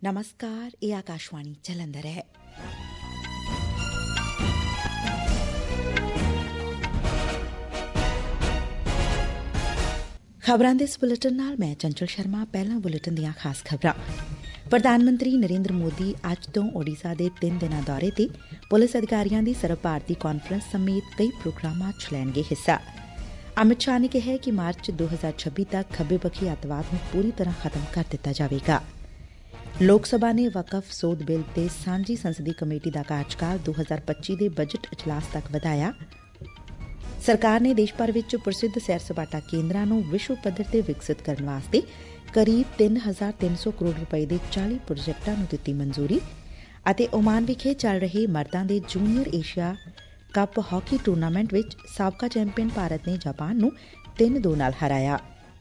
ਨਮਸਕਾਰ, ਇਹ ਆਕਾਸ਼ਵਾਣੀ ਜਲੰਧਰ ਹੈ। ਖਬਰਾਂ ਦੇ ਇਸ ਬੁਲੇਟਿਨ ਨਾਲ ਮੈਂ ਚੰਚਲ ਸ਼ਰਮਾ। ਪਹਿਲਾਂ ਬੁਲੇਟਿਨ ਦੀਆਂ ਖਾਸ ਖਬਰਾਂ। ਪ੍ਰਧਾਨ ਮੰਤਰੀ ਨਰਿੰਦਰ ਮੋਦੀ ਅੱਜ ਤੋਂ ਓਡੀਸ਼ਾ ਦੇ 3 ਦਿਨਾਂ ਦੌਰੇ ਤੇ ਪੁਲਿਸ ਅਧਿਕਾਰੀਆਂ ਦੀ ਸਰਬ ਭਾਰਤੀ ਕਾਨਫਰੰਸ ਸਮੇਤ ਕਈ ਪ੍ਰੋਗਰਾਮਾਂ 'ਚ ਲੈਣਗੇ ਹਿੱਸਾ। ਅਮਿਤ ਸ਼ਾਹ ਨੇ ਕਿਹਾ ਕਿ ਮਾਰਚ 2026 ਤੱਕ ਖੱਬੇ ਪੱਖੀ ਅੱਤਵਾਦ ਨੂੰ ਪੂਰੀ ਤਰ੍ਹਾਂ ਖਤਮ ਕਰ ਦਿੱਤਾ ਜਾਵੇਗਾ। ਲੋਕ ਸਭਾ ਨੇ ਵਕਫ ਸੋਧ ਬਿੱਲ ਤੇ ਸਾਂਝੀ ਸੰਸਦੀ ਕਮੇਟੀ ਦਾ ਕਾਰਜਕਾਲ 2025 ਦੇ ਬਜਟ ਇਜਲਾਸ ਤੱਕ ਵਧਾਇਆ। ਸਰਕਾਰ ਨੇ ਦੇਸ਼ ਭਰ ਵਿੱਚ ਪ੍ਰਸਿੱਧ ਸੈਰ ਸਪਾਟਾ ਕੇਂਦਰਾਂ ਨੂੰ ਵਿਸ਼ਵ ਪੱਧਰ ਤੇ ਵਿਕਸਿਤ ਕਰਨ ਵਾਸਤੇ ਕਰੀਬ 3,300 ਕਰੋੜ ਰੁਪਏ ਦੇ 40 ਪ੍ਰੋਜੈਕਟਾਂ ਨੂੰ ਦਿੱਤੀ ਮਨਜ਼ੂਰੀ। ਅਤੇ ਓਮਾਨ ਵਿਖੇ ਚੱਲ ਰਹੇ ਮਰਦਾਂ ਦੇ junior Asia cup hockey tournament ਵਿੱਚ ਸਾਬਕਾ ਚੈਂਪੀਅਨ ਭਾਰਤ ਨੇ ਜਾਪਾਨ ਨੂੰ 3-2 ਨਾਲ ਹਰਾਇਆ।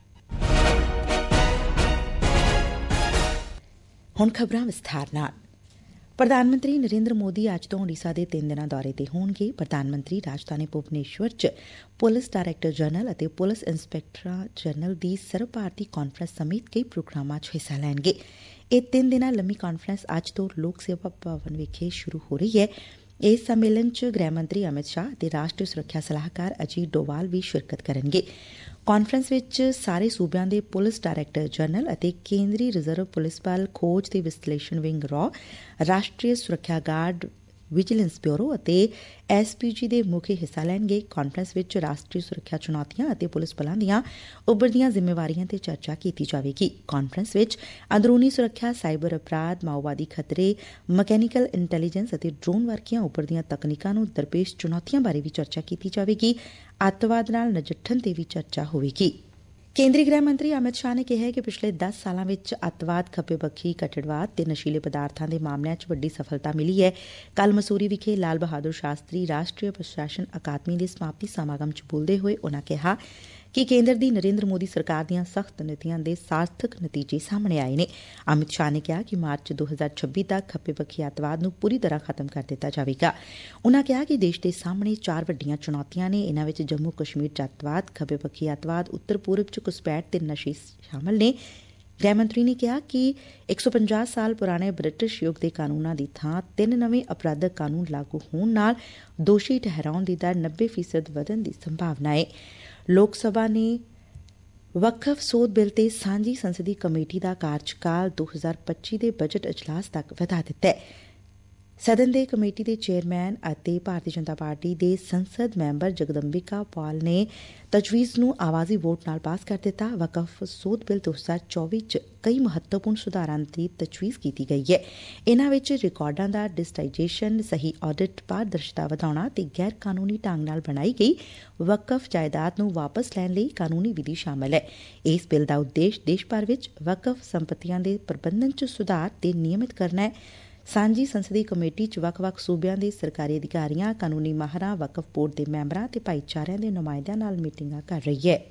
ਹੁਣ ਖਬਰਾਂ ਵਿਸਥਾਰ ਨਾਲ। ਪ੍ਰਧਾਨ ਮੰਤਰੀ ਨਰਿੰਦਰ ਮੋਦੀ ਅੱਜ ਤੋਂ ਓਡੀਸ਼ਾ ਦੇ 3 ਦਿਨਾਂ ਦੌਰੇ ਤੇ ਹੋਣਗੇ। ਪ੍ਰਧਾਨ ਮੰਤਰੀ ਰਾਜਧਾਨੀ ਭੁਵਨੇਸ਼ਵਰ 'ਚ ਪੁਲਿਸ ਡਾਇਰੈਕਟਰ ਜਨਰਲ ਅਤੇ ਪੁਲਿਸ ਇੰਸਪੈਕਟਰ ਜਨਰਲ ਦੀ ਸਰਬ ਭਾਰਤੀ ਕਾਨਫਰੰਸ ਸਮੇਤ ਕਈ ਪ੍ਰੋਗਰਾਮਾਂ 'ਚ ਹਿੱਸਾ ਲੈਣਗੇ। ਇਹ 3 ਦਿਨਾਂ ਲੰਮੀ ਕਾਨਫਰੰਸ ਅੱਜ ਤੋਂ ਲੋਕ ਸੇਵਾ ਭਵਨ ਵਿਖੇ ਸ਼ੁਰੂ ਹੋ ਰਹੀ ਹੈ। ਇਸ ਸੰਮੇਲਨ 'ਚ ਗ੍ਰਹਿ ਮੰਤਰੀ ਅਮਿਤ ਸ਼ਾਹ ਅਤੇ ਰਾਸ਼ਟਰੀ ਸੁਰੱਖਿਆ ਸਲਾਹਕਾਰ ਅਜੀਤ ਡੋਵਾਲ ਵੀ ਸ਼ਿਰਕਤ ਕਰਨਗੇ। ਕਾਨਫਰੰਸ ਵਿੱਚ ਸਾਰੇ ਸੂਬਿਆਂ ਦੇ ਪੁਲਿਸ ਡਾਇਰੈਕਟਰ ਜਨਰਲ ਅਤੇ ਕੇਂਦਰੀ ਰਿਜ਼ਰਵ ਪੁਲਿਸ ਬਲ, ਖੋਜ ਤੇ ਵਿਸਲੇਸ਼ਣ ਵਿੰਗ ਰॉ, ਰਾਸ਼ਟਰੀ ਸੁਰੱਖਿਆ ਗਾਰਡ, ਵਿਜੀਲੈਂਸ ਬਿਊਰੋ ਅਤੇ ਐਸਪੀਜੀ ਦੇ ਮੁਖੀ ਹਿੱਸਾ ਲੈਣਗੇ। ਕਾਨਫਰੰਸ ਵਿੱਚ ਰਾਸ਼ਟਰੀ ਸੁਰੱਖਿਆ ਚੁਣੌਤੀਆਂ ਅਤੇ ਪੁਲਿਸ ਬਲਾਂ ਦੀਆਂ ਉੱਭਰਦੀਆਂ ਜ਼ਿੰਮੇਵਾਰੀਆਂ ਤੇ ਚਰਚਾ ਕੀਤੀ ਜਾਵੇਗੀ। ਕਾਨਫਰੰਸ ਵਿੱਚ ਅੰਦਰੂਨੀ ਸੁਰੱਖਿਆ, ਸਾਈਬਰ ਅਪਰਾਧ, ਮਾਓਵਾਦੀ ਖਤਰੇ, ਮਕੈਨੀਕਲ ਇੰਟੈਲੀਜੈਂਸ ਅਤੇ ਡਰੋਨ ਵਰਗੀਆਂ ਉੱਭਰਦੀਆਂ ਤਕਨੀਕਾਂ ਨੂੰ ਦਰਪੇਸ਼ ਚੁਣੌਤੀਆਂ ਬਾਰੇ ਵੀ ਚਰਚਾ ਕੀਤੀ ਜਾਵੇਗੀ। ਅੱਤਵਾਦ ਨਾਲ ਨਜਿੱਠਣ ਤੇ ਵੀ ਚਰਚਾ ਹੋਵੇਗੀ। ਕੇਂਦਰੀ ਗ੍ਰਹਿ ਮੰਤਰੀ ਅਮਿਤ ਸ਼ਾਹ ਨੇ ਕਿਹਾ ਕਿ ਪਿਛਲੇ 10 ਸਾਲਾਂ ਵਿੱਚ ਅੱਤਵਾਦ, ਖੱਬੇ ਪੱਖੀ ਕੱਟੜਵਾਦ ਤੇ ਨਸ਼ੀਲੇ ਪਦਾਰਥਾਂ ਦੇ ਮਾਮਲਿਆਂ 'ਚ ਵੱਡੀ ਸਫਲਤਾ ਮਿਲੀ ਹੈ। ਕੱਲ੍ਹ ਮਸੂਰੀ ਵਿਖੇ ਲਾਲ ਬਹਾਦਰ ਸ਼ਾਸਤਰੀ ਰਾਸ਼ਟਰੀ ਪ੍ਰਸ਼ਾਸਨ ਅਕਾਦਮੀ ਦੇ ਸਮਾਪਤੀ ਸਮਾਗਮ 'ਚ ਬੋਲਦੇ ਹੋਏ ਉਨੂਾਂ ਕਿਹਾ ਕਿ ਕੇਂਦਰ ਦੀ ਨਰਿੰਦਰ ਮੋਦੀ ਸਰਕਾਰ ਦੀਆਂ ਸਖ਼ਤ ਨੀਤੀਆਂ ਦੇ ਸਾਰਥਕ ਨਤੀਜੇ ਸਾਹਮਣੇ ਆਏ ਨੇ। ਅਮਿਤ ਸ਼ਾਹ ਨੇ ਕਿਹਾ ਕਿ ਮਾਰਚ 2026 ਤੱਕ ਖੱਬੇ ਪੱਖੀ ਅੱਤਵਾਦ ਨੂੰ ਪੂਰੀ ਤਰ੍ਹਾਂ ਖਤਮ ਕਰ ਦਿੱਤਾ ਜਾਵੇਗਾ। ਉਨੂਾਂ ਕਿਹਾ ਕਿ ਦੇਸ਼ ਦੇ ਸਾਹਮਣੇ 4 ਵੱਡੀਆਂ ਚੁਣੌਤੀਆਂ ਨੇ। ਇਨੂਾਂ ਵਿੱਚ ਜੰਮੂ ਕਸ਼ਮੀਰ 'ਚ ਅੱਤਵਾਦ, ਖੱਬੇ ਪੱਖੀ ਅੱਤਵਾਦ, ਉੱਤਰ ਪੂਰਬ 'ਚ ਘੁਸਪੈਠ ਤੇ ਨਸ਼ੇ ਸ਼ਾਮਲ ਨੇ। ਗ੍ਰਹਿ ਮੰਤਰੀ ਨੇ ਕਿਹਾ ਕਿ 150 ਸਾਲ ਪੁਰਾਣੇ ਬ੍ਰਿਟਿਸ਼ ਯੁੱਗ ਦੇ ਕਾਨੂੰਨਾਂ ਦੀ ਥਾਂ 3 ਨਵੇਂ ਅਪਰਾਧਕ ਕਾਨੂੰਨ ਲਾਗੂ ਹੋਣ ਨਾਲ ਦੋਸ਼ੀ ਠਹਿਰਾਉਣ ਦੀ ਦਰ 90% ਵਧਣ ਦੀ ਸੰਭਾਵਨਾ ਏ। ਲੋਕ ਸਭਾ ਨੇ ਵਕਫ ਸੋਧ ਬਿੱਲ ਤੇ ਸਾਂਝੀ ਸੰਸਦੀ ਕਮੇਟੀ ਦਾ ਕਾਰਜਕਾਲ 2025 ਦੇ ਬਜਟ ਇਜਲਾਸ ਤੱਕ ਵਧਾ ਦਿੱਤੈ। ਸਦਨ ਦੇ ਕਮੇਟੀ ਦੇ ਚੇਅਰਮੈਨ ਅਤੇ ਭਾਰਤੀ ਜਨਤਾ ਪਾਰਟੀ ਦੇ ਸੰਸਦ ਮੈਂਬਰ ਜਗਦੰਬਿਕਾ ਪਾਲ ਨੇ ਤਜਵੀਜ਼ ਨੂੰ ਆਵਾਜ਼ੀ ਵੋਟ ਨਾਲ ਪਾਸ ਕਰ ਦਿੱਤਾ। ਵਕਫ ਸੋਧ ਬਿੱਲ 2024 'ਚ ਕਈ ਮਹੱਤਵਪੂਰਨ ਸੁਧਾਰਾਂ ਦੀ ਤਜਵੀਜ਼ ਕੀਤੀ ਗਈ ਹੈ। ਇਨ੍ਹਾਂ ਵਿੱਚ ਰਿਕਾਰਡਾਂ ਦਾ ਡਿਜੀਟਾਈਜੇਸ਼ਨ, ਸਹੀ ਆਡਿਟ, ਪਾਰਦਰਸ਼ਤਾ ਵਧਾਉਣਾ ਤੇ ਗੈਰ ਕਾਨੂੰਨੀ ਢੰਗ ਨਾਲ ਬਣਾਈ ਗਈ ਵਕਫ ਜਾਇਦਾਦ ਨੂੰ ਵਾਪਸ ਲੈਣ ਲਈ ਕਾਨੂੰਨੀ ਵਿਧੀ ਸ਼ਾਮਲ ਹੈ। ਇਸ ਬਿੱਲ ਦਾ ਉਦੇਸ਼ ਦੇਸ਼ ਭਰ ਵਿੱਚ ਵਕਫ ਸੰਪਤੀਆਂ ਦੇ ਪ੍ਰਬੰਧਨ 'ਚ ਸੁਧਾਰ ਤੇ ਨਿਯਮਿਤ ਕਰਨਾ ਹੈ। ਸਾਂਝੀ ਸੰਸਦੀ ਕਮੇਟੀ 'ਚ ਵੱਖ-ਵੱਖ ਸੂਬਿਆਂ ਦੇ ਸਰਕਾਰੀ ਅਧਿਕਾਰੀਆਂ, ਕਾਨੂੰਨੀ ਮਾਹਰਾਂ, ਵਕਫ ਬੋਰਡ ਦੇ ਮੈਂਬਰਾਂ ਤੇ ਭਾਈਚਾਰਿਆਂ ਦੇ ਨੁਮਾਇੰਦਿਆਂ ਨਾਲ ਮੀਟਿੰਗਾਂ ਕਰ ਰਹੀ ਹੈ।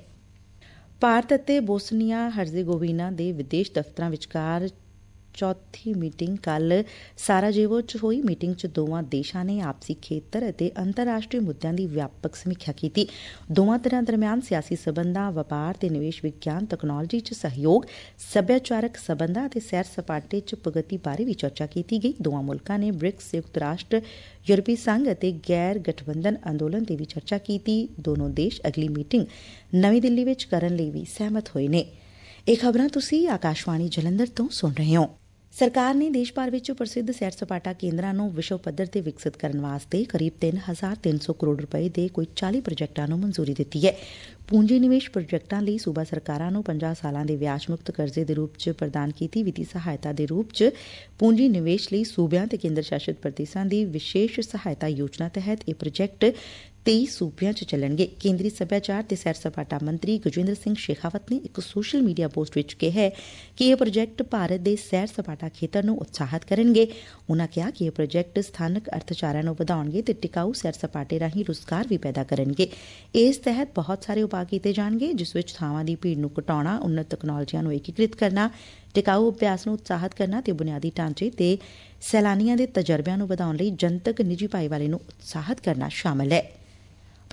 ਭਾਰਤ ਅਤੇ ਬੋਸਨੀਆ ਹਰਜ਼ੇਗੋਵੀਨਾ ਦੇ ਵਿਦੇਸ਼ ਦਫ਼ਤਰਾਂ ਵਿਚਕਾਰ ਚੌਥੀ ਮੀਟਿੰਗ ਕੱਲ੍ਹ ਸਾਰਾਜੇਵੋ 'ਚ ਹੋਈ। ਮੀਟਿੰਗ 'ਚ ਦੋਵਾਂ ਦੇਸ਼ਾਂ ਨੇ ਆਪਸੀ ਖੇਤਰ ਅਤੇ ਅੰਤਰਰਾਸ਼ਟਰੀ ਮੁੱਦਿਆਂ ਦੀ ਵਿਆਪਕ ਸਮੀਖਿਆ ਕੀਤੀ। ਦੋਵਾਂ ਧਿਰਾਂ ਦਰਮਿਆਨ ਸਿਆਸੀ ਸਬੰਧਾਂ, ਵਪਾਰ ਤੇ ਨਿਵੇਸ਼, ਵਿਗਿਆਨ, ਤਕਨਾਲੋਜੀ 'ਚ ਸਹਿਯੋਗ, ਸੱਭਿਆਚਾਰਕ ਸਬੰਧਾਂ ਅਤੇ ਸੈਰ ਸਪਾਟੇ 'ਚ ਪ੍ਰਗਤੀ ਬਾਰੇ ਵੀ ਚਰਚਾ ਕੀਤੀ ਗਈ। ਦੋਵਾਂ ਮੁਲਕਾਂ ਨੇ ਬ੍ਰਿਕਸ, ਸੰਯੁਕਤ ਰਾਸ਼ਟਰ, ਯੂਰਪੀ ਸੰਘ ਅਤੇ ਗੈਰ ਗਠਬੰਧਨ ਅੰਦੋਲਨ ਤੇ ਵੀ ਚਰਚਾ ਕੀਤੀ। ਦੋਨੋਂ ਦੇਸ਼ ਅਗਲੀ ਮੀਟਿੰਗ ਨਵੀਂ ਦਿੱਲੀ ਵਿੱਚ ਕਰਨ ਲਈ ਵੀ ਸਹਿਮਤ ਹੋਏ ਨੇ। ਇਹ ਖਬਰਾਂ ਤੁਸੀਂ ਆਕਾਸ਼ਵਾਣੀ ਜਲੰਧਰ ਤੋਂ ਸੁਣ ਰਹੇ ਹੋ। ਸਰਕਾਰ ਨੇ ਦੇਸ਼ ਭਰ ਵਿੱਚ ਪ੍ਰਸਿੱਧ ਸੈਰ ਸਪਾਟਾ ਕੇਂਦਰਾਂ ਨੂੰ ਵਿਸ਼ਵ ਪੱਧਰ ਤੇ ਵਿਕਸਿਤ ਕਰਨ ਵਾਸਤੇ ਕਰੀਬ 3,300 ਕਰੋੜ ਰੁਪਏ ਦੇ ਕੋਈ 40 ਪ੍ਰੋਜੈਕਟਾਂ ਨੂੰ ਮਨਜ਼ੂਰੀ ਦਿੱਤੀ ਹੈ। ਪੂੰਜੀ ਨਿਵੇਸ਼ ਪ੍ਰੋਜੈਕਟਾਂ ਲਈ ਸੂਬਾ ਸਰਕਾਰਾਂ ਨੂੰ 50 ਸਾਲਾਂ ਦੇ ਵਿਆਜ ਮੁਕਤ ਕਰਜ਼ੇ ਦੇ ਰੂਪ 'ਚ ਪ੍ਰਦਾਨ ਕੀਤੀ ਵਿੱਤੀ ਸਹਾਇਤਾ ਦੇ ਰੂਪ 'ਚ ਪੂੰਜੀ ਨਿਵੇਸ਼ ਲਈ ਸੂਬਿਆਂ ਤੇ ਕੇਂਦਰ ਸ਼ਾਸਿਤ ਪ੍ਰਦੇਸ਼ਾਂ ਦੀ ਵਿਸ਼ੇਸ਼ ਸਹਾਇਤਾ ਯੋਜਨਾ ਤਹਿਤ ਇਹ ਪ੍ਰੋਜੈਕਟ 23 ਸੂਬਿਆਂ 'ਚ ਚੱਲਣਗੇ। ਕੇਂਦਰੀ ਸੱਭਿਆਚਾਰ ਤੇ ਸੈਰ ਸਪਾਟਾ ਮੰਤਰੀ ਗਜੇਂਦਰ ਸਿੰਘ ਸ਼ੇਖਾਵਤ ਨੇ ਇੱਕ ਸੋਸ਼ਲ ਮੀਡੀਆ ਪੋਸਟ ਵਿੱਚ ਕਿਹਾ ਕਿ ਇਹ ਪ੍ਰੋਜੈਕਟ ਭਾਰਤ ਦੇ ਸੈਰ ਸਪਾਟਾ ਖੇਤਰ ਨੂੰ ਉਤਸ਼ਾਹਿਤ ਕਰਨਗੇ। ਉਨ੍ਹਾਂ ਕਿਹਾ ਕਿ ਇਹ ਪ੍ਰੋਜੈਕਟ ਸਥਾਨਕ ਅਰਥਚਾਰਿਆਂ ਨੂੰ ਵਧਾਉਣਗੇ ਤੇ ਟਿਕਾਊ ਸੈਰ ਸਪਾਟੇ ਰਾਹੀਂ ਰੁਜ਼ਗਾਰ ਵੀ ਪੈਦਾ ਕਰਨਗੇ। ਇਸ ਤਹਿਤ ਬਹੁਤ ਸਾਰੇ ਉਪਾਅ ਕੀਤੇ ਜਾਣਗੇ, ਜਿਸ ਵਿੱਚ ਥਾਵਾਂ ਦੀ ਭੀੜ ਨੂੰ ਘਟਾਉਣਾ, ਉੱਨਤ ਤਕਨਾਲੋਜੀਆਂ ਨੂੰ ਏਕੀਕ੍ਰਿਤ ਕਰਨਾ, ਟਿਕਾਊ ਅਭਿਆਸ ਨੂੰ ਉਤਸ਼ਾਹਿਤ ਕਰਨਾ ਤੇ ਬੁਨਿਆਦੀ ਢਾਂਚੇ ਤੇ ਸੈਲਾਨੀਆਂ ਦੇ ਤਜਰਬਿਆਂ ਨੂੰ ਵਧਾਉਣ ਲਈ ਜਨਤਕ ਨਿੱਜੀ ਭਾਈਵਾਲੀ ਨੂੰ ਉਤਸ਼ਾਹਿਤ ਕਰਨਾ ਸ਼ਾਮਲ ਹੈ।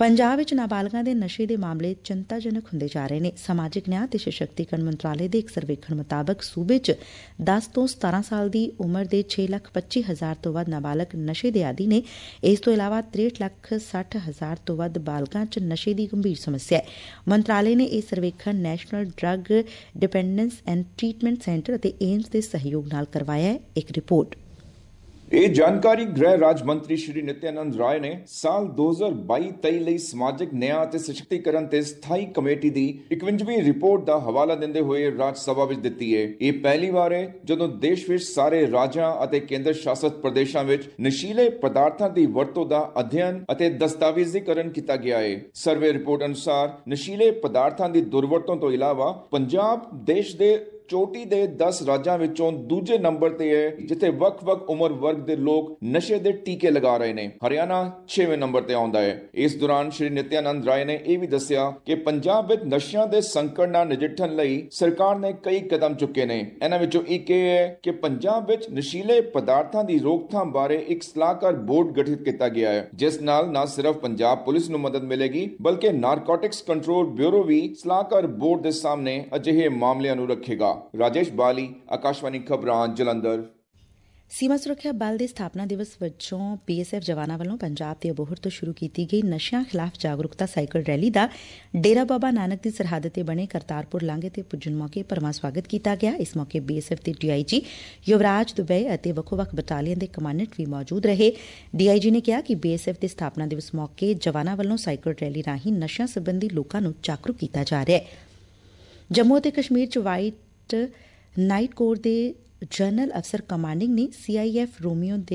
ਪੰਜਾਬ ਵਿੱਚ ਨਾਬਾਲਗਾਂ ਦੇ ਨਸ਼ੇ ਦੇ ਮਾਮਲੇ ਚਿੰਤਾਜਨਕ ਹੁੰਦੇ ਜਾ ਰਹੇ ਨੇ। ਸਮਾਜਿਕ ਨਿਆਂ ਤੇ ਸਸ਼ਕਤੀਕਰਨ ਮੰਤਰਾਲੇ ਦੇ ਇੱਕ ਸਰਵੇਖਣ ਮੁਤਾਬਕ ਸੂਬੇ 'ਚ 10 ਤੋਂ 17 ਸਾਲ ਦੀ ਉਮਰ ਦੇ 6,25,000 ਤੋਂ ਵੱਧ ਨਾਬਾਲਗ ਨਸ਼ੇ ਦੇ ਆਦੀ ਨੇ। ਇਸ ਤੋਂ ਇਲਾਵਾ 63,60,000 ਤੋਂ ਵੱਧ ਬਾਲਗਾਂ 'ਚ ਨਸ਼ੇ ਦੀ ਗੰਭੀਰ ਸਮੱਸਿਆ ਹੈ। ਮੰਤਰਾਲੇ ਨੇ ਇਹ ਸਰਵੇਖਣ National Drug Dependence and Treatment Centre ਅਤੇ ਏਮਸ ਦੇ ਸਹਿਯੋਗ ਨਾਲ ਕਰਵਾਇਆ ਹੈ। ਇੱਕ ਰਿਪੋਰਟ। ਇਹ ਜਾਣਕਾਰੀ ਗ੍ਰਹਿ ਰਾਜ ਮੰਤਰੀ ਸ਼੍ਰੀ ਨਿਤਿਆਨੰਦ ਰਾਏ ਨੇ ਸਾਲ 2022-23 ਲਈ ਸਮਾਜਿਕ ਨਿਆਂ ਅਤੇ ਸਸ਼ਕਤੀਕਰਨ ਤੇ ਸਥਾਈ ਕਮੇਟੀ ਦੀ 51ਵੀਂ ਰਿਪੋਰਟ ਦਾ ਹਵਾਲਾ ਦਿੰਦੇ ਹੋਏ ਰਾਜ ਸਭਾ ਵਿੱਚ ਦਿੱਤੀ ਹੈ। ਇਹ ਪਹਿਲੀ ਵਾਰ ਹੈ ਜਦੋਂ ਦੇਸ਼ ਵਿੱਚ ਸਾਰੇ ਰਾਜਾਂ ਅਤੇ ਕੇਂਦਰ ਸ਼ਾਸਤ ਪ੍ਰਦੇਸ਼ਾਂ ਵਿੱਚ ਨਸ਼ੀਲੇ ਪਦਾਰਥਾਂ ਦੀ ਵਰਤੋਂ ਦਾ ਅਧਿਐਨ ਅਤੇ ਦਸਤਾਵੇਜ਼ੀਕਰਨ ਕੀਤਾ ਗਿਆ ਹੈ। ਸਰਵੇ ਰਿਪੋਰਟ ਅਨੁਸਾਰ ਨਸ਼ੀਲੇ ਪਦਾਰਥਾਂ ਦੀ ਦੁਰਵਰਤੋਂ ਤੋਂ ਇਲਾਵਾ ਪੰਜਾਬ ਦੇਸ਼ ਦੇ ਚੋਟੀ ਦੇ 10 ਰਾਜਾਂ ਵਿੱਚੋਂ ਦੂਜੇ ਨੰਬਰ ਤੇ ਹੈ, ਜਿੱਥੇ ਵੱਖ-ਵੱਖ ਉਮਰ ਵਰਗ ਦੇ ਲੋਕ ਨਸ਼ੇ ਦੇ ਟੀਕੇ ਲਗਾ ਰਹੇ ਨੇ। ਹਰਿਆਣਾ 6ਵੇਂ ਨੰਬਰ ਤੇ ਆਉਂਦਾ ਹੈ। ਇਸ ਦੌਰਾਨ ਸ਼੍ਰੀ ਨਿਤਿਆਨੰਦ ਰਾਏ ਨੇ ਇਹ ਵੀ ਦੱਸਿਆ ਕਿ ਪੰਜਾਬ ਵਿੱਚ ਨਸ਼ਿਆਂ ਦੇ ਸੰਕਟ ਨਾਲ ਨਜਿੱਠਣ ਲਈ ਸਰਕਾਰ ਨੇ ਕਈ ਕਦਮ ਚੁੱਕੇ ਨੇ। ਇਹਨਾਂ ਵਿੱਚੋਂ ਇੱਕ ਇਹ ਹੈ ਕਿ ਪੰਜਾਬ ਵਿੱਚ ਨਸ਼ੀਲੇ ਪਦਾਰਥਾਂ ਦੀ ਰੋਕਥਾਮ ਬਾਰੇ ਇੱਕ ਸਲਾਹਕਾਰ ਬੋਰਡ ਗਠਿਤ ਕੀਤਾ ਗਿਆ ਹੈ, ਜਿਸ ਨਾਲ ਨਾ ਸਿਰਫ ਪੰਜਾਬ ਪੁਲਿਸ ਨੂੰ ਮਦਦ ਮਿਲੇਗੀ ਬਲਕਿ ਨਾਰਕੋਟਿਕਸ ਕੰਟਰੋਲ ਬਿਊਰੋ ਵੀ ਸਲਾਹਕਾਰ ਬੋਰਡ ਦੇ ਸਾਹਮਣੇ ਅਜਿਹੇ ਮਾਮਲਿਆਂ ਨੂੰ ਰੱਖੇਗਾ। ਰਾਜੇਸ਼ ਬਾਲੀ, ਆਕਾਸ਼ਵਾਣੀ ਖਬਰਾਂ, ਜਲੰਧਰ। ਸੀਮਾ ਸੁਰੱਖਿਆ ਬਲ ਦੇ ਸਥਾਪਨਾ ਦਿਵਸ ਵਜੋਂ BSF ਜਵਾਨਾਂ ਵੱਲੋਂ ਪੰਜਾਬ ਦੇ ਅਬੋਹਰ ਤੋਂ ਸ਼ੁਰੂ ਕੀਤੀ ਗਈ ਨਸ਼ਿਆਂ ਖਿਲਾਫ ਜਾਗਰੂਕਤਾ ਸਾਈਕਲ ਰੈਲੀ ਦਾ ਡੇਰਾ ਬਾਬਾ ਨਾਨਕ ਦੀ ਸਰਹੱਦ ਤੇ ਬਣੇ ਕਰਤਾਰਪੁਰ ਲਾਂਘੇ ਤੇ ਪੁੱਜਣ ਮੌਕੇ ਭਰਵਾਂ ਸਵਾਗਤ ਕੀਤਾ ਗਿਆ। ਇਸ ਮੌਕੇ BSF ਦੇ DIG ਯੁਵਰਾਜ ਦੁਬਈ ਅਤੇ ਵੱਖੋ-ਵੱਖ ਬਟਾਲੀਅਨ ਦੇ ਕਮਾਂਡੈਂਟ ਵੀ ਮੌਜੂਦ ਰਹੇ। DIG ਨੇ ਕਿਹਾ ਕਿ BSF ਦੇ ਸਥਾਪਨਾ ਦਿਵਸ ਮੌਕੇ ਜਵਾਨਾਂ ਵੱਲੋਂ ਸਾਈਕਲ ਰੈਲੀ ਰਾਹੀਂ ਨਸ਼ਿਆਂ ਸੰਬੰਧੀ ਲੋਕਾਂ ਨੂੰ ਜਾਗਰੂਕ ਕੀਤਾ ਜਾ ਰਿਹਾ ਹੈ। ਜੰਮੂ ਅਤੇ ਕਸ਼ਮੀਰ 'ਚ ਵਾਈਟ ਨਾਈਟ ਕੋਰ ਦੇ ਜਨਰਲ ਅਫਸਰ ਕਮਾਂਡਿੰਗ ਨੇ CIF ਰੋਮੀਓ ਦੇ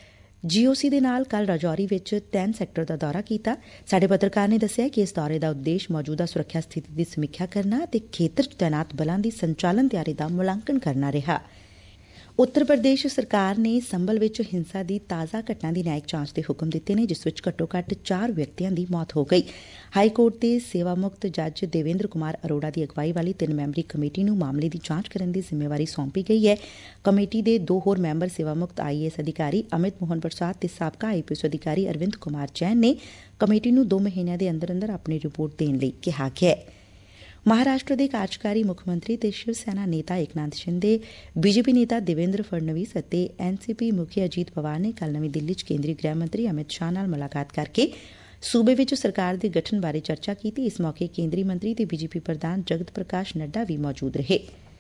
GOC ਦੇ ਨਾਲ ਕੱਲ ਰਾਜੌਰੀ ਵਿੱਚ 10 ਸੈਕਟਰ ਦਾ ਦੌਰਾ ਕੀਤਾ। ਸਾਡੇ ਪੱਤਰਕਾਰ ਨੇ ਦੱਸਿਆ ਕਿ ਇਸ ਦੌਰੇ ਦਾ ਉਦੇਸ਼ ਮੌਜੂਦਾ ਸੁਰੱਖਿਆ ਸਥਿਤੀ ਦੀ ਸਮੀਖਿਆ ਕਰਨਾ ਅਤੇ ਖੇਤਰ 'ਚ ਤੈਨਾਤ ਬਲਾਂ ਦੀ ਸੰਚਾਲਨ ਤਿਆਰੀ ਦਾ ਮੁਲਾਂਕਣ ਕਰਨਾ ਰਿਹਾ। ਉੱਤਰ ਪ੍ਰਦੇਸ਼ ਸਰਕਾਰ ਨੇ ਸੰਭਲ ਵਿੱਚ ਹਿੰਸਾ ਦੀ ਤਾਜ਼ਾ ਘਟਨਾ ਦੀ ਨਿਆਇਕ ਜਾਂਚ ਦੇ ਹੁਕਮ ਦਿੱਤੇ ਨੇ, ਜਿਸ ਵਿੱਚ ਘੱਟੋ-ਘੱਟ 4 ਵਿਅਕਤੀਆਂ ਦੀ ਮੌਤ ਹੋ ਗਈ। ਹਾਈ ਕੋਰਟ ਦੇ ਸੇਵਾ ਮੁਕਤ ਜੱਜ ਦੇਵੇਂਦਰ ਕੁਮਾਰ ਅਰੋੜਾ ਦੀ ਅਗਵਾਈ ਵਾਲੀ 3 ਮੈਂਬਰੀ ਕਮੇਟੀ ਨੂੰ ਮਾਮਲੇ ਦੀ ਜਾਂਚ ਕਰਨ ਦੀ ਜ਼ਿੰਮੇਵਾਰੀ ਸੌਂਪੀ ਗਈ ਹੈ। ਕਮੇਟੀ ਦੇ 2 ਹੋਰ ਮੈਂਬਰ ਸੇਵਾ ਮੁਕਤ IAS ਅਧਿਕਾਰੀ ਅਮਿਤ ਮੋਹਨ ਪ੍ਰਸਾਦ ਤੇ ਸਾਬਕਾ IPS ਅਧਿਕਾਰੀ ਅਰਵਿੰਦ ਕੁਮਾਰ ਜੈਨ ਨੇ ਕਮੇਟੀ ਨੂੰ 2 ਮਹੀਨਿਆਂ ਦੇ ਅੰਦਰ ਆਪਣੀ ਰਿਪੋਰਟ ਦੇਣ ਲਈ ਕਿਹਾ ਗਿਆ ਹੈ। ਮਹਾਰਾਸ਼ਟਰ ਦੇ ਕਾਰਜਕਾਰੀ ਮੁੱਖ ਮੰਤਰੀ ਤੇ ਸ਼ਿਵ ਸੈਨਾ ਨੇਤਾ ਏਕਨਾਥ ਸ਼ਿੰਦੇ, BJP ਨੇਤਾ ਦੇਵੇਂਦਰ ਫੜਨਵੀਸ ਅਤੇ NCP ਮੁਖੀ ਅਜੀਤ ਪਵਾਰ ਨੇ ਕੱਲ ਨਵੀਂ ਦਿੱਲੀ 'ਚ ਕੇਂਦਰੀ ਗ੍ਰਹਿ ਮੰਤਰੀ ਅਮਿਤ ਸ਼ਾਹ ਨਾਲ ਮੁਲਾਕਾਤ ਕਰਕੇ ਸੂਬੇ ਵਿੱਚ ਸਰਕਾਰ ਦੇ ਗਠਨ ਬਾਰੇ ਚਰਚਾ ਕੀਤੀ। ਇਸ ਮੌਕੇ ਕੇਂਦਰੀ ਮੰਤਰੀ ਤੇ BJP ਪ੍ਰਧਾਨ ਜਗਤ ਪ੍ਰਕਾਸ਼ ਨੱਡਾ ਵੀ ਮੌਜੂਦ ਰਹੇ।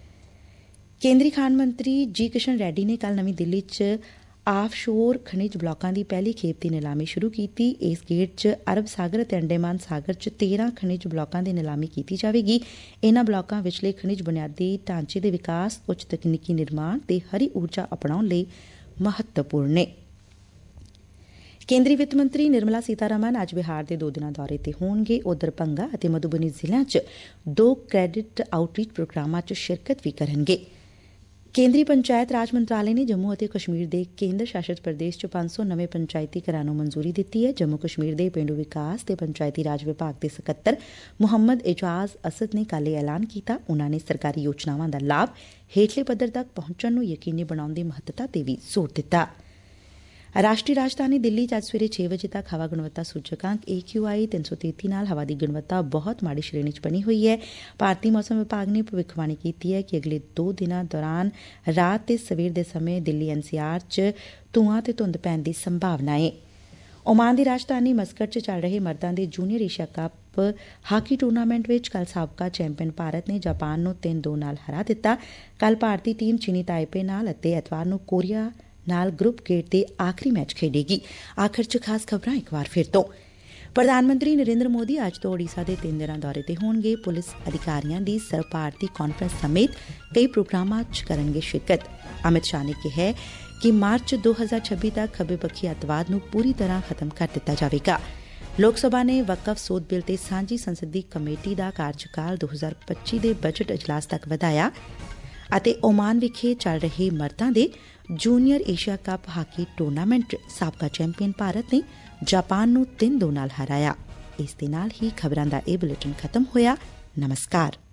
ਕੇਂਦਰੀ ਖਾਨ ਮੰਤਰੀ ਜੀ ਕਿਸ਼ਨ ਰੈਡੀ ਨੇ ਕੱਲ ਨਵੀਂ ਦਿੱਲੀ 'ਚ ਆਫਸ਼ੋਰ ਖਣਿਜ ਬਲਾਕਾਂ ਦੀ ਪਹਿਲੀ ਖੇਪ ਦੀ ਨਿਲਾਮੀ ਸ਼ੁਰੂ ਕੀਤੀ। ਇਸ ਗੇੜ 'ਚ ਅਰਬ ਸਾਗਰ ਅਤੇ ਅੰਡੇਮਾਨ ਸਾਗਰ 'ਚ 13 ਖਣਿਜ ਬਲਾਕਾਂ ਦੀ ਨਿਲਾਮੀ ਕੀਤੀ ਜਾਵੇਗੀ। ਇਨ੍ਹਾਂ ਬਲਾਕਾਂ ਵਿਚਲੇ ਖਣਿਜ ਬੁਨਿਆਦੀ ਢਾਂਚੇ ਦੇ ਵਿਕਾਸ, ਉੱਚ ਤਕਨੀਕੀ ਨਿਰਮਾਣ ਤੇ ਹਰੀ ਊਰਜਾ ਅਪਣਾਉਣ ਲਈ ਮਹੱਤਵਪੂਰਨ ਨੇ। ਕੇਂਦਰੀ ਵਿੱਤ ਮੰਤਰੀ ਨਿਰਮਲਾ ਸੀਤਾਰਮਨ ਅੱਜ ਬਿਹਾਰ ਦੇ 2 ਦਿਨਾਂ ਦੌਰੇ ਤੇ ਹੋਣਗੇ। ਉਧਰ ਭੰਗਾ ਅਤੇ ਮਧੂਬਨੀ ਜ਼ਿਲ੍ਹਿਆਂ 'ਚ 2 ਕ੍ਰੈਡਿਟ ਆਊਟਰੀਚ ਪ੍ਰੋਗਰਾਮਾਂ 'ਚ ਸ਼ਿਰਕਤ ਵੀ ਕਰਨਗੇ। ਕੇਂਦਰੀ ਪੰਚਾਇਤ ਰਾਜ ਮੰਤਰਾਲੇ ਨੇ ਜੰਮੂ ਅਤੇ ਕਸ਼ਮੀਰ ਦੇ ਕੇਂਦਰ ਸ਼ਾਸਤ ਪ੍ਰਦੇਸ਼ 'ਚ 500 ਨਵੇਂ ਪੰਚਾਇਤੀ ਘਰਾਂ ਨੂੰ ਮਨਜ਼ੂਰੀ ਦਿੱਤੀ ਹੈ। ਜੰਮੂ ਕਸ਼ਮੀਰ ਦੇ ਪੇਂਡੂ ਵਿਕਾਸ ਤੇ ਪੰਚਾਇਤੀ ਰਾਜ ਵਿਭਾਗ ਦੇ ਸਕੱਤਰ ਮੁਹੰਮਦ ਇਜਾਜ਼ ਅਸਦ ਨੇ ਕੱਲ੍ਹ ਇਹ ਐਲਾਨ ਕੀਤਾ। ਉਨ੍ਹਾਂ ਨੇ ਸਰਕਾਰੀ ਯੋਜਨਾਵਾਂ ਦਾ ਲਾਭ ਹੇਠਲੇ ਪੱਧਰ ਤੱਕ ਪਹੁੰਚਣ ਨੂੰ ਯਕੀਨੀ ਬਣਾਉਣ ਦੀ ਮਹੱਤਤਾ ਤੇ ਵੀ ਜ਼ੋਰ ਦਿੱਤਾ। ਰਾਸ਼ਟਰੀ ਰਾਜਧਾਨੀ ਦਿੱਲੀ 'ਚ ਅੱਜ ਸਵੇਰੇ 6 ਵਜੇ ਤੱਕ ਹਵਾ ਗੁਣਵੱਤਾ ਸੂਚਕਾਂਕ AQI 333 ਨਾਲ ਹਵਾ ਦੀ ਗੁਣਵੱਤਾ ਬਹੁਤ ਮਾੜੀ ਸ਼੍ਰੇਣੀ 'ਚ ਬਣੀ ਹੋਈ ਹੈ। ਭਾਰਤੀ ਮੌਸਮ ਵਿਭਾਗ ਨੇ ਭਵਿੱਖਬਾਣੀ ਕੀਤੀ ਹੈ ਕਿ ਅਗਲੇ 2 ਦਿਨਾਂ ਦੌਰਾਨ ਰਾਤ ਤੇ ਸਵੇਰ ਦੇ ਸਮੇਂ ਦਿੱਲੀ NCR 'ਚ ਧੂੰਆਂ ਤੇ ਧੁੰਦ ਪੈਣ ਦੀ ਸੰਭਾਵਨਾ ਹੈ। ਓਮਾਨ ਦੀ ਰਾਜਧਾਨੀ ਮਸਕਟ 'ਚ ਚੱਲ ਰਹੇ ਮਰਦਾਂ ਦੇ junior Asia cup hockey tournament ਵਿੱਚ ਕੱਲ੍ਹ ਸਾਬਕਾ ਚੈਂਪੀਅਨ ਭਾਰਤ ਨੇ ਜਾਪਾਨ ਨੂੰ 3-2 ਨਾਲ ਹਰਾ ਦਿੱਤਾ। ਕੱਲ੍ਹ ਭਾਰਤੀ ਟੀਮ ਚੀਨੀ ਤਾਈਪੇ ਨਾਲ ਅਤੇ ਐਤਵਾਰ ਨੂੰ ਕੋਰੀਆ ਨਾਲ ਗਰੁੱਪ ਗੇੜ ਦੇ ਆਖਰੀ ਮੈਚ ਖੇਡੇਗੀ। ਆਖਰ 'ਚ ਖਾਸ ਖਬਰਾਂ ਇੱਕ ਵਾਰ ਫਿਰ ਤੋਂ। ਪ੍ਰਧਾਨ ਮੰਤਰੀ ਨਰਿੰਦਰ ਮੋਦੀ ਅੱਜ ਤੋਂ ਓਡੀਸ਼ਾ ਦੇ 3 ਦਿਨਾਂ ਦੌਰੇ ਤੇ ਹੋਣਗੇ। ਪੁਲਿਸ ਅਧਿਕਾਰੀਆਂ ਦੀ ਸਰਬ ਭਾਰਤੀ ਕਾਨਫਰੰਸ ਸਮੇਤ ਕਈ ਪ੍ਰੋਗਰਾਮਾਂ 'ਚ ਕਰਨਗੇ ਸ਼ਿਰਕਤ। ਅਮਿਤ ਸ਼ਾਹ ਨੇ ਕਿਹਾ ਕਿ ਮਾਰਚ 2026 ਤੱਕ ਖੱਬੇ ਪੱਖੀ ਅੱਤਵਾਦ ਨੂੰ ਪੂਰੀ ਤਰ੍ਹਾਂ ਖਤਮ ਕਰ ਦਿੱਤਾ ਜਾਵੇਗਾ। ਲੋਕ ਸਭਾ ਨੇ ਵਕਫ ਸੋਧ ਬਿੱਲ ਤੇ ਸਾਂਝੀ ਸੰਸਦੀ ਕਮੇਟੀ ਦਾ ਕਾਰਜਕਾਲ 2025 ਦੇ ਬਜਟ ਇਜਲਾਸ ਤੱਕ ਵਧਾਇਆ ਅਤੇ ਓਮਾਨ ਵਿਖੇ ਚੱਲ ਰਹੇ ਮਰਦਾਂ ਦੇ junior Asia cup hockey tournament 'ਚ ਸਾਬਕਾ ਚੈਂਪੀਅਨ ਭਾਰਤ ਨੇ ਜਾਪਾਨ ਨੂੰ 3-2 ਨਾਲ ਹਰਾਇਆ। ਇਸ ਦੇ ਨਾਲ ਹੀ ਖਬਰਾਂ ਦਾ ਇਹ ਬੁਲੇਟਿਨ ਖਤਮ ਹੋਇਆ। ਨਮਸਕਾਰ।